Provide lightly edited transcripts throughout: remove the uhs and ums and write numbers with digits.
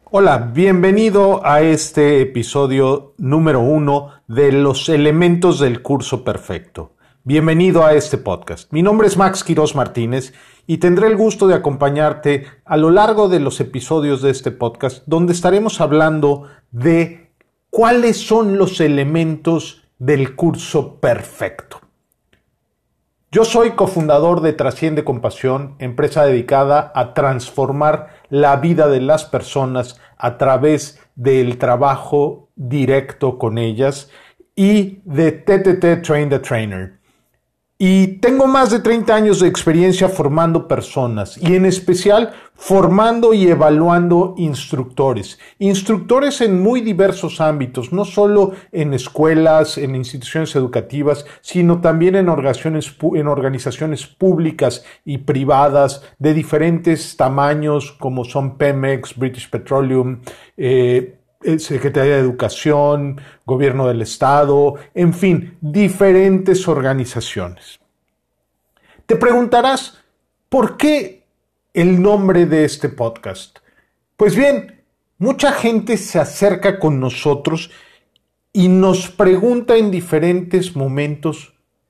Hola, bienvenido a este episodio número 1 de los elementos del curso perfecto. Bienvenido a este podcast. Mi nombre es Max Quiroz Martínez y tendré el gusto de acompañarte a lo largo de los episodios de este podcast, donde estaremos hablando de cuáles son los elementos del curso perfecto. Yo soy cofundador de Trasciende con Pasión, empresa dedicada a transformar la vida de las personas a través del trabajo directo con ellas y de TTT Train the Trainer. Y tengo más de 30 años de experiencia formando personas y en especial formando y evaluando instructores. Instructores en muy diversos ámbitos, no solo en escuelas, en instituciones educativas, sino también en organizaciones públicas y privadas de diferentes tamaños como son Pemex, British Petroleum, Secretaría de Educación, Gobierno del Estado, en fin, diferentes organizaciones. Te preguntarás, ¿por qué el nombre de este podcast? Pues bien, mucha gente se acerca con nosotros y nos pregunta en diferentes momentos,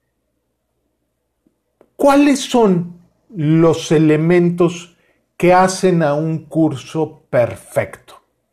¿cuáles son los elementos que hacen a un curso perfecto?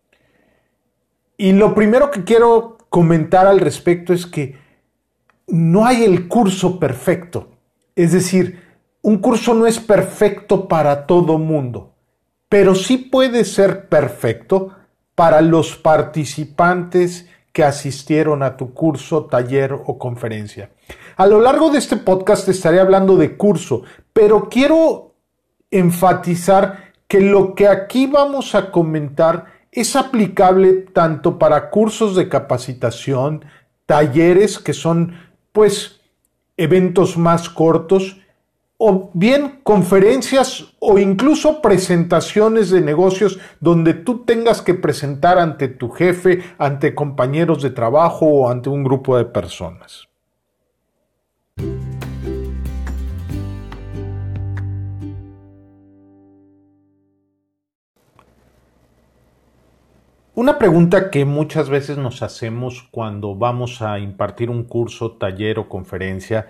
Y lo primero que quiero comentar al respecto es que no hay el curso perfecto. Es decir, un curso no es perfecto para todo mundo, pero sí puede ser perfecto para los participantes que asistieron a tu curso, taller o conferencia. A lo largo de este podcast estaré hablando de curso, pero quiero enfatizar que lo que aquí vamos a comentar es aplicable tanto para cursos de capacitación, talleres que son, eventos más cortos, o bien conferencias o incluso presentaciones de negocios donde tú tengas que presentar ante tu jefe, ante compañeros de trabajo o ante un grupo de personas. Una pregunta que muchas veces nos hacemos cuando vamos a impartir un curso, taller o conferencia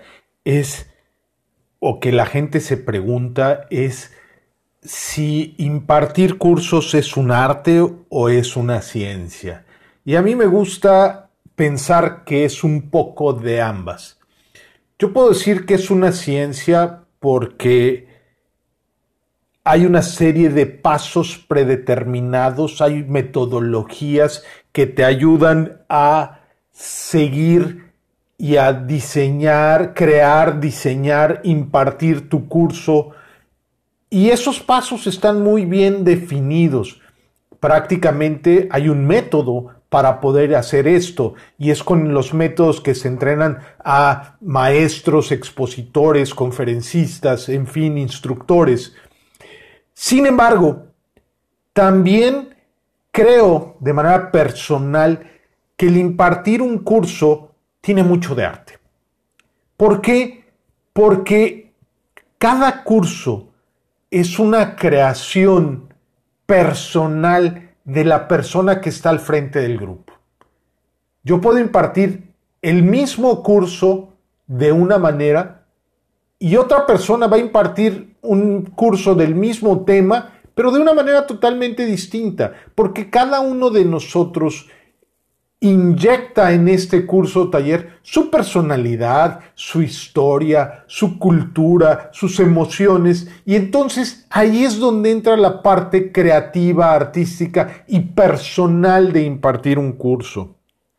o que la gente se pregunta es si impartir cursos es un arte o es una ciencia. Y a mí me gusta pensar que es un poco de ambas. Yo puedo decir que es una ciencia porque hay una serie de pasos predeterminados, hay metodologías que te ayudan a seguir y a diseñar, crear, diseñar, impartir tu curso. Y esos pasos están muy bien definidos. Prácticamente hay un método para poder hacer esto y es con los métodos que se entrenan a maestros, expositores, conferencistas, en fin, instructores. Sin embargo, también creo de manera personal que el impartir un curso tiene mucho de arte. ¿Por qué? Porque cada curso es una creación personal de la persona que está al frente del grupo. Yo puedo impartir el mismo curso de una manera y otra persona va a impartir un curso del mismo tema, pero de una manera totalmente distinta, porque cada uno de nosotros inyecta en este curso o taller su personalidad, su historia, su cultura, sus emociones, y entonces ahí es donde entra la parte creativa, artística y personal de impartir un curso.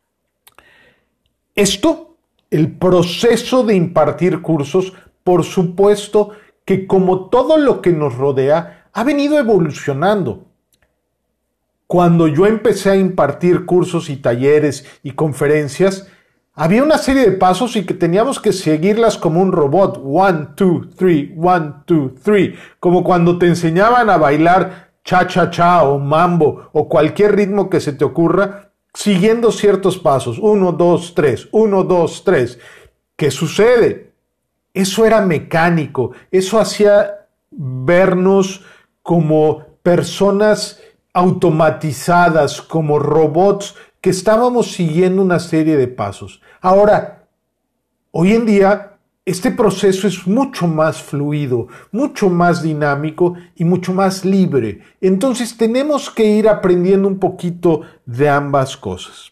El proceso de impartir cursos, por supuesto que como todo lo que nos rodea, ha venido evolucionando. Cuando yo empecé a impartir cursos y talleres y conferencias, había una serie de pasos y que teníamos que seguirlas como un robot. 1, 2, 3, 1, 2, 3. Como cuando te enseñaban a bailar cha-cha-cha o mambo o cualquier ritmo que se te ocurra, siguiendo ciertos pasos. 1, 2, 3, 1, 2, 3. ¿Qué sucede? Eso era mecánico, eso hacía vernos como personas automatizadas, como robots, que estábamos siguiendo una serie de pasos. Ahora, hoy en día, este proceso es mucho más fluido, mucho más dinámico y mucho más libre. Entonces tenemos que ir aprendiendo un poquito de ambas cosas.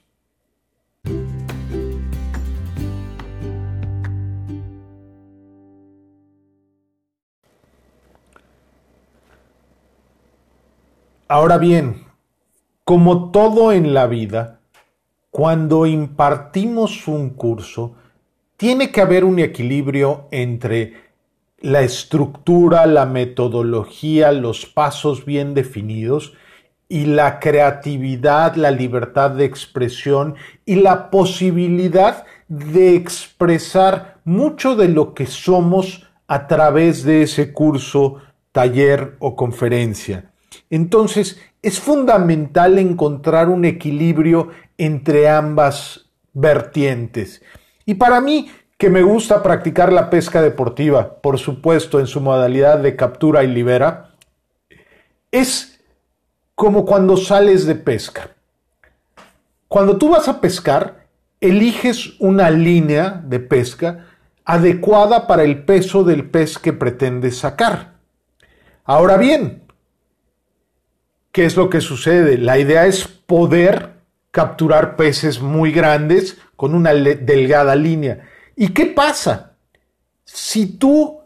Ahora bien, como todo en la vida, cuando impartimos un curso, tiene que haber un equilibrio entre la estructura, la metodología, los pasos bien definidos y la creatividad, la libertad de expresión y la posibilidad de expresar mucho de lo que somos a través de ese curso, taller o conferencia. Entonces, es fundamental encontrar un equilibrio entre ambas vertientes. Y para mí, que me gusta practicar la pesca deportiva, por supuesto en su modalidad de captura y libera, es como cuando sales de pesca. Cuando tú vas a pescar, eliges una línea de pesca adecuada para el peso del pez que pretendes sacar. Ahora bien, ¿qué es lo que sucede? La idea es poder capturar peces muy grandes con una delgada línea. ¿Y qué pasa? Si tú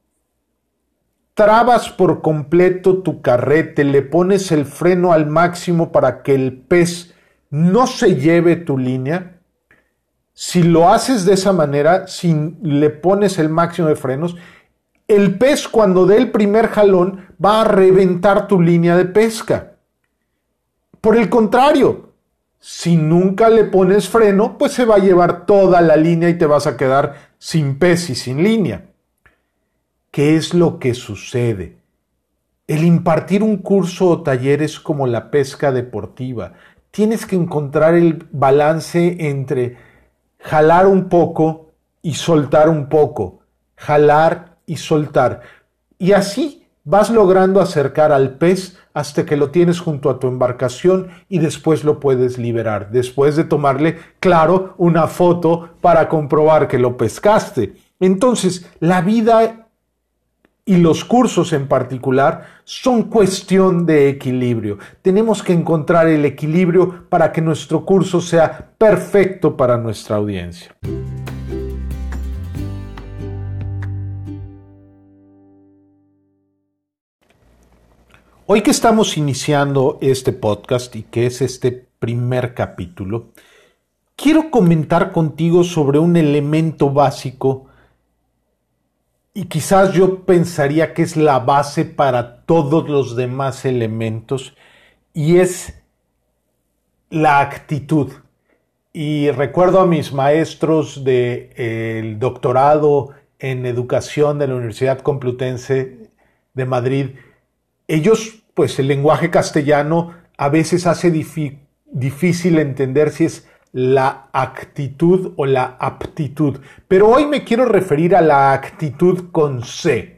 trabas por completo tu carrete, le pones el freno al máximo para que el pez no se lleve tu línea, si lo haces de esa manera, si le pones el máximo de frenos, el pez cuando dé el primer jalón va a reventar tu línea de pesca. Por el contrario, si nunca le pones freno, pues se va a llevar toda la línea y te vas a quedar sin pez y sin línea. ¿Qué es lo que sucede? El impartir un curso o taller es como la pesca deportiva. Tienes que encontrar el balance entre jalar un poco y soltar un poco, jalar y soltar. Y así vas logrando acercar al pez hasta que lo tienes junto a tu embarcación y después lo puedes liberar, después de tomarle, claro, una foto para comprobar que lo pescaste. Entonces, la vida y los cursos en particular son cuestión de equilibrio. Tenemos que encontrar el equilibrio para que nuestro curso sea perfecto para nuestra audiencia. Hoy que estamos iniciando este podcast y que es este primer capítulo, quiero comentar contigo sobre un elemento básico y quizás yo pensaría que es la base para todos los demás elementos, y es la actitud. Y recuerdo a mis maestros del doctorado en educación de la Universidad Complutense de Madrid. Ellos, pues el lenguaje castellano a veces hace difícil entender si es la actitud o la aptitud. Pero hoy me quiero referir a la actitud con C.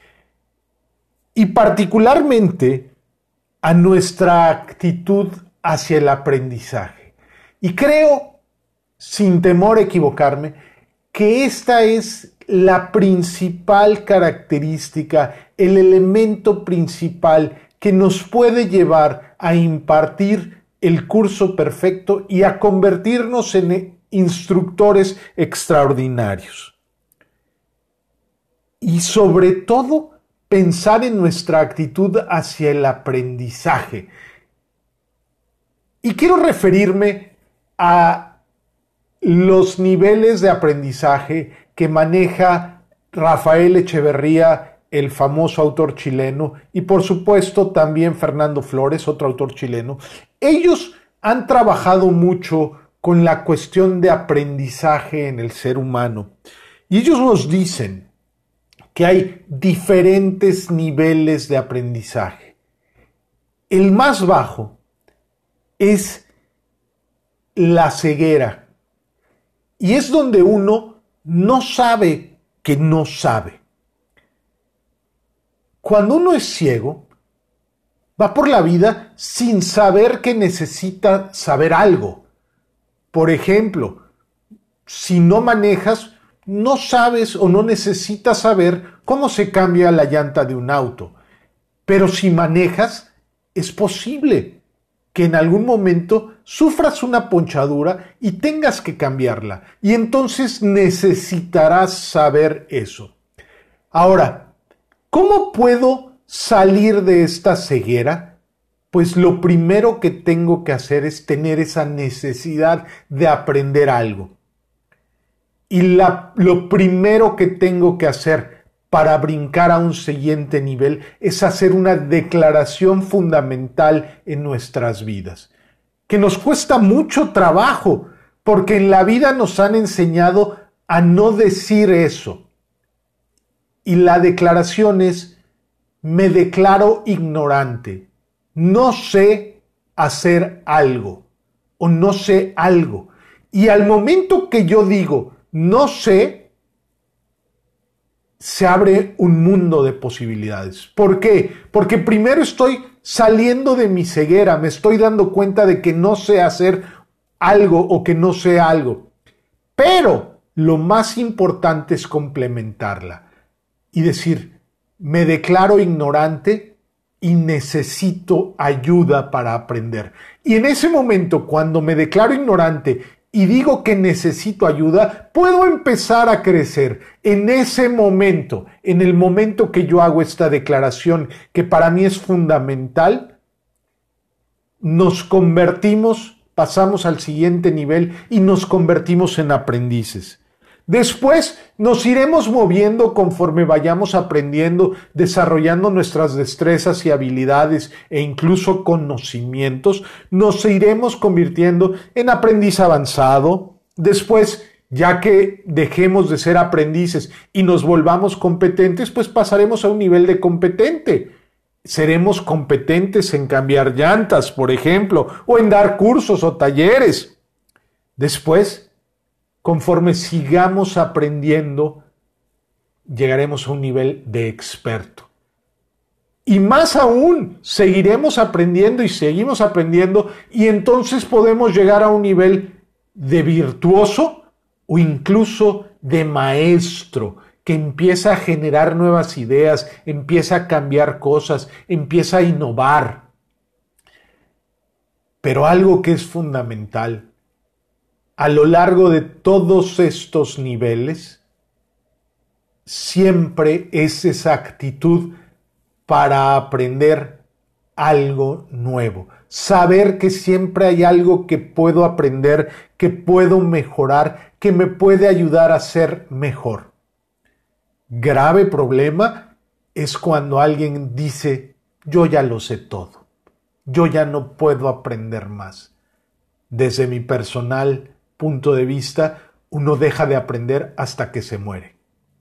Y particularmente a nuestra actitud hacia el aprendizaje. Y creo, sin temor a equivocarme, que esta es la principal característica, el elemento principal que nos puede llevar a impartir el curso perfecto y a convertirnos en instructores extraordinarios. Y sobre todo, pensar en nuestra actitud hacia el aprendizaje. Y quiero referirme a los niveles de aprendizaje que maneja Rafael Echeverría, el famoso autor chileno, y por supuesto también Fernando Flores, otro autor chileno. Ellos han trabajado mucho con la cuestión de aprendizaje en el ser humano. Y ellos nos dicen que hay diferentes niveles de aprendizaje. El más bajo es la ceguera. Y es donde uno no sabe que no sabe. Cuando uno es ciego, va por la vida sin saber que necesita saber algo. Por ejemplo, si no manejas, no sabes o no necesitas saber cómo se cambia la llanta de un auto. Pero si manejas, es posible que en algún momento sufras una ponchadura y tengas que cambiarla. Y entonces necesitarás saber eso. Ahora, ¿cómo puedo salir de esta ceguera? Pues lo primero que tengo que hacer es tener esa necesidad de aprender algo. Y lo primero que tengo que hacer para brincar a un siguiente nivel es hacer una declaración fundamental en nuestras vidas, que nos cuesta mucho trabajo, porque en la vida nos han enseñado a no decir eso. Y la declaración es: me declaro ignorante, no sé hacer algo o no sé algo. Y al momento que yo digo no sé, se abre un mundo de posibilidades. ¿Por qué? Porque primero estoy saliendo de mi ceguera, me estoy dando cuenta de que no sé hacer algo o que no sé algo. Pero lo más importante es complementarla y decir: me declaro ignorante y necesito ayuda para aprender. Y en ese momento, cuando me declaro ignorante y digo que necesito ayuda, puedo empezar a crecer. En ese momento, en el momento que yo hago esta declaración, que para mí es fundamental, nos convertimos, pasamos al siguiente nivel y nos convertimos en aprendices. Después nos iremos moviendo conforme vayamos aprendiendo, desarrollando nuestras destrezas y habilidades e incluso conocimientos. Nos iremos convirtiendo en aprendiz avanzado. Después, ya que dejemos de ser aprendices y nos volvamos competentes, pues pasaremos a un nivel de competente. Seremos competentes en cambiar llantas, por ejemplo, o en dar cursos o talleres. Después, conforme sigamos aprendiendo, llegaremos a un nivel de experto. Y más aún, seguiremos aprendiendo y seguimos aprendiendo, y entonces podemos llegar a un nivel de virtuoso o incluso de maestro, que empieza a generar nuevas ideas, empieza a cambiar cosas, empieza a innovar. Pero algo que es fundamental, a lo largo de todos estos niveles, siempre es esa actitud para aprender algo nuevo. Saber que siempre hay algo que puedo aprender, que puedo mejorar, que me puede ayudar a ser mejor. Grave problema es cuando alguien dice: yo ya lo sé todo, yo ya no puedo aprender más. Desde mi personal punto de vista, uno deja de aprender hasta que se muere.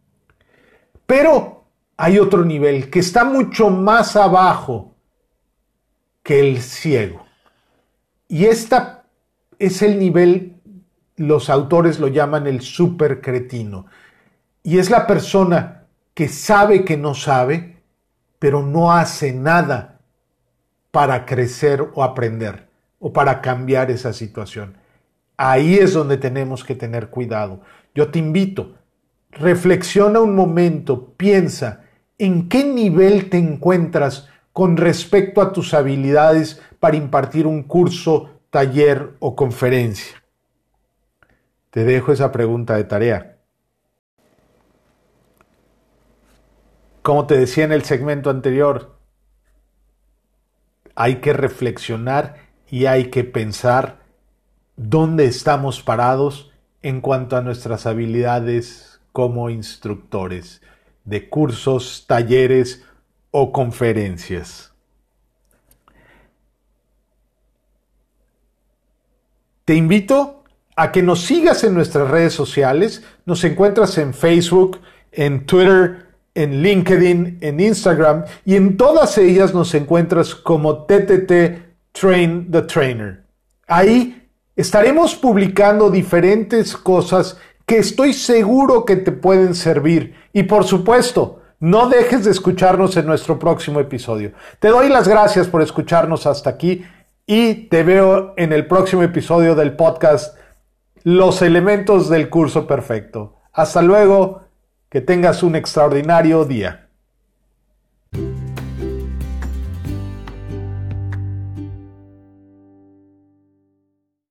Pero hay otro nivel que está mucho más abajo que el ciego. Y esta es el nivel, los autores lo llaman el supercretino. Y es la persona que sabe que no sabe, pero no hace nada para crecer o aprender o para cambiar esa situación. Ahí es donde tenemos que tener cuidado. Yo te invito, reflexiona un momento, piensa en qué nivel te encuentras con respecto a tus habilidades para impartir un curso, taller o conferencia. Te dejo esa pregunta de tarea. Como te decía en el segmento anterior, hay que reflexionar y hay que pensar dónde estamos parados en cuanto a nuestras habilidades como instructores de cursos, talleres o conferencias. Te invito a que nos sigas en nuestras redes sociales. Nos encuentras en Facebook, en Twitter, en LinkedIn, en Instagram, y en todas ellas nos encuentras como TTT Train the Trainer. Ahí estaremos publicando diferentes cosas que estoy seguro que te pueden servir. Y por supuesto, No dejes de escucharnos en nuestro próximo episodio. Te doy las gracias por escucharnos hasta aquí y te veo en el próximo episodio del podcast Los elementos del curso perfecto. Hasta luego, que tengas un extraordinario día.